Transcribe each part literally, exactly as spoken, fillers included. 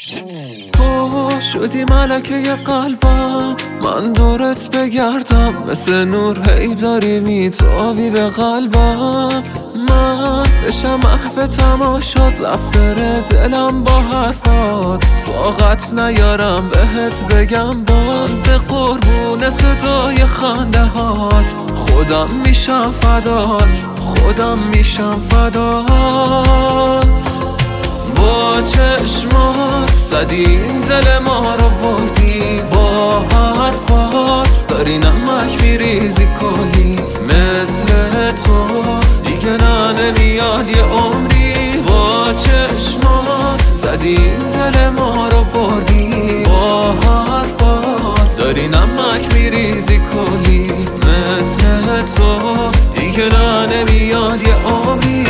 تو شدی ملکه قلبم، من دورت بگردم مثل نور هی داری میتابی به قلبم. من بشم محو تماشات، دفتر دلم با حرفات، طاقت نیارم بهت بگم باز. به قربون صدای خنده هات خودم میشم فدات، خودم میشم فدات. با چشمات زدی این دل ما رو بردی، با حرفات داری نمک میریزی کلی. مثل تو دیگه نه نمیاد یه عمری. با چشمات زدی این دل ما رو بردی، با حرفات داری نمک میریزی کلی. مثل تو دیگه نه نمیاد یه عمری.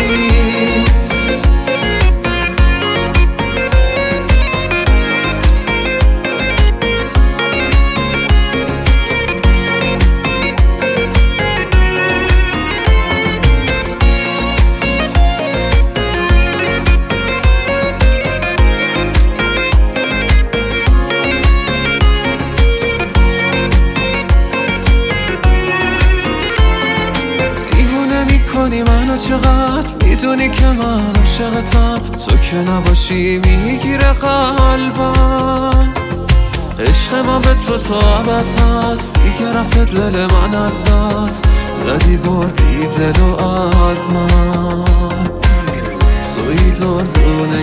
میکنی منو چقدر، میدونی که من عاشقتم، تو که نباشی میگیره قلبم. عشق من به تو تا ابد هست، دیگه رفته دل من از دست، زدی بردی دلو از من. توی دردونه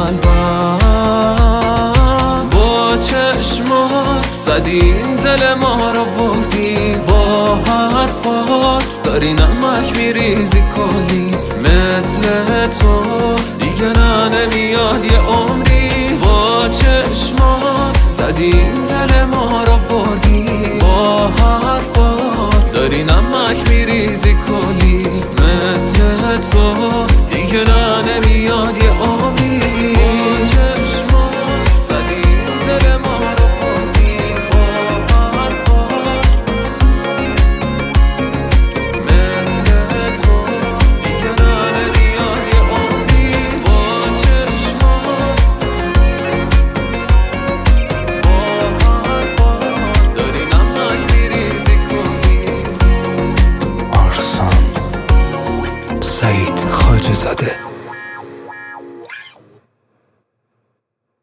قلبم، با چشمات زدی این دل ما رو بردی، با حرفات داری نمک میریزی کلی. مثل تو دیگه نه نمیاد یه عمری. با چشمات زدی این دل ما رو بردی، با حرفات داری نمک میریزی کلی. مثل تو دیگه نه نمیاد یه عمری. سعید خواجه زاده.